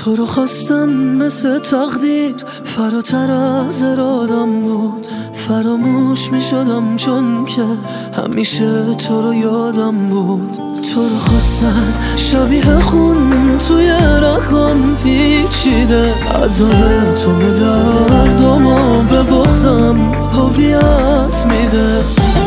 تو رو خواستن مثل تقدیر فراتر از ارادم بود. فراموش می شدم چون که همیشه تو رو یادم بود. تو رو خواستن شبیه خون توی رگام پیچیده. عذاب تو به دردم و به بغضم هویت میده.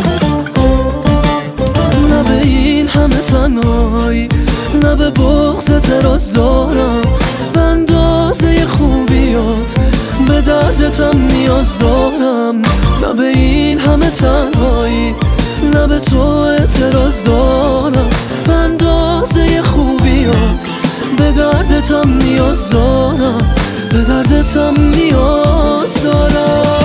نه به این همه تنهایی، نه به بغض تراز دارم. به اندازه خوبیات به دردتم نیاز دارم. نه به این همه تنهایی، نه به تو اعتراض دارم. به اندازه خوبیات به دردتم نیاز دارم. به دردتم نیاز دارم.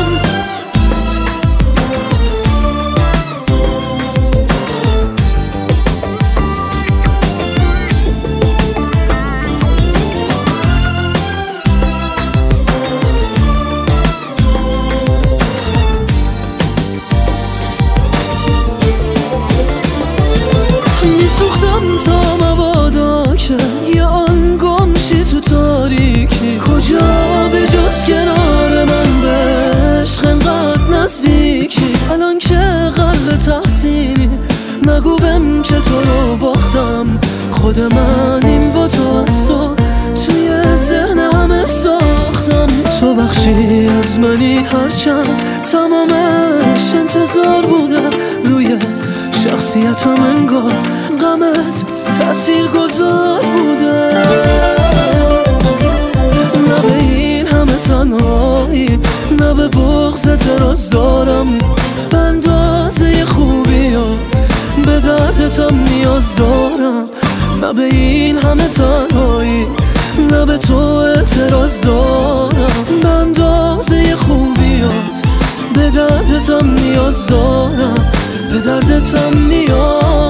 میسوختم تا مبادا که یه آن گمشی تو تاریکی. کجا به جز کنار من به عشق انقدر نزدیکی. الان که قلب تحسینی نگو بهم که تو رو باختم. خود منیم با تو از تو توی ذهن همه ساختم. تو بخشی از منی هرچند تمامش انتظار بوده. روی شخصیتم انگار غمت تأثیر گذار بوده. نه به این همه تنهایی، نه به بغض اعتراض دارم. به اندازه خوبیات به دردتم نیاز دارم. نه به این همه تنهایی، نه به تو اعتراض دارم. به اندازه خوبیات به دردتم نیاز دارم. به دردتم نیاز